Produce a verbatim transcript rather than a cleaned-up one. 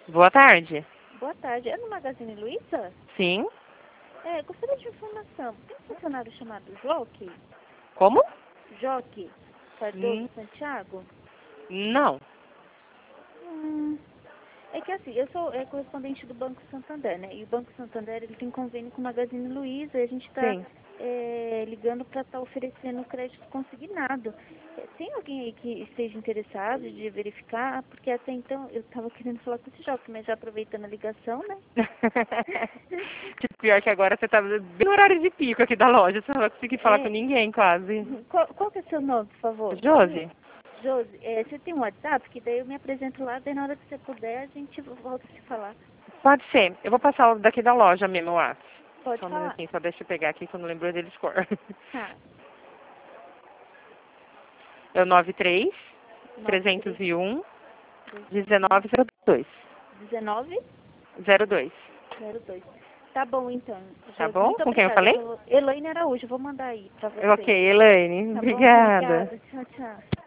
Boa tarde. Boa tarde. É no Magazine Luiza? Sim. É, gostaria de informação. Tem um funcionário chamado Joque? Como? Joque Cardoso Hum, Santiago? não. Hum, é que assim, eu sou é, correspondente do Banco Santander, né? E o Banco Santander ele tem convênio com o Magazine Luiza e a gente está Sim. é, ligando para estar oferecendo crédito consignado. É, tem alguém aí que esteja interessado de verificar? Porque até então eu estava querendo falar com esse Joque, mas já aproveitando a ligação, né? Que pior que agora você tá bem no horário de pico aqui da loja. Você não vai conseguir falar com É, ninguém, quase. qual, qual que é seu nome, por favor? Josi? Josi, é, você tem um WhatsApp? Que daí eu me apresento lá, daí na hora que você puder a gente volta a se falar. Pode ser. Eu vou passar o daqui da loja mesmo, lá. Pode Só um falar. minutinho, só deixa eu pegar aqui que eu não lembro deles cor. Tá. É o nove três, nove trezentos três e um, três dezenove zero dois. dezenove zero dois. zero dois. Tá bom então, Tá Josi. bom? Muito Com quem eu obrigada. falei? Eu vou... Elaine Araújo, eu vou mandar aí pra você. Ok, Elaine. Tá bom? Obrigada. Obrigada. Tchau, tchau.